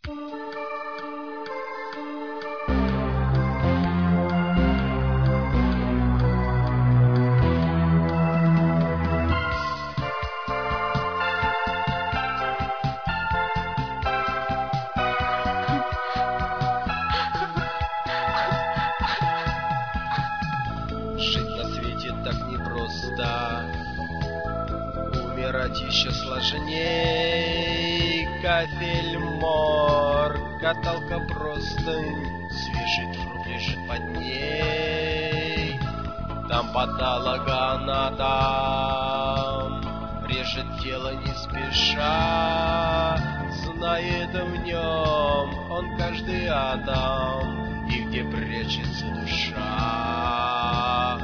Жить на свете так непросто, умирать еще сложней. Кафель, морг, каталка, простынь, свежий труп лежит под ней. Там патологоанатом режет тело не спеша, знает в нем он каждый атом и где прячется душа.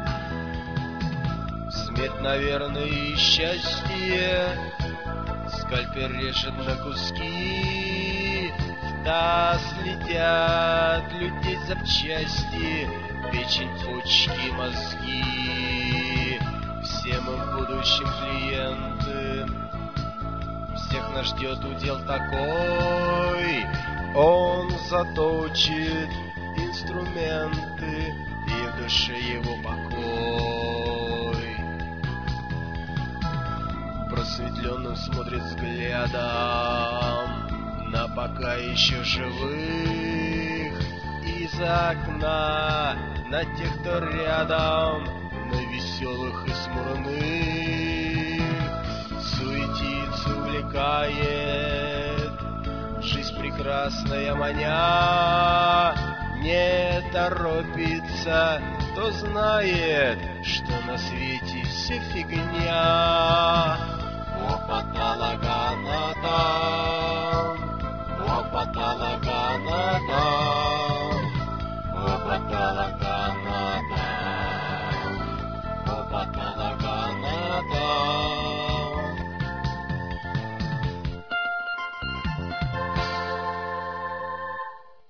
Смерть, наверное, и счастье, скальпель режет на куски, в таз летят людей запчасти, печень, почки, мозги. Всем им будущим клиенты, всех нас ждет удел такой. Он заточит инструменты, и в душе его покой. Просветленным смотрит взглядом на пока еще живых. Из окна на тех, кто рядом, на веселых и смурных. Суетится, увлекает жизнь прекрасная маня. Не торопится, кто знает, что на свете все фигня. О, патологоанатом,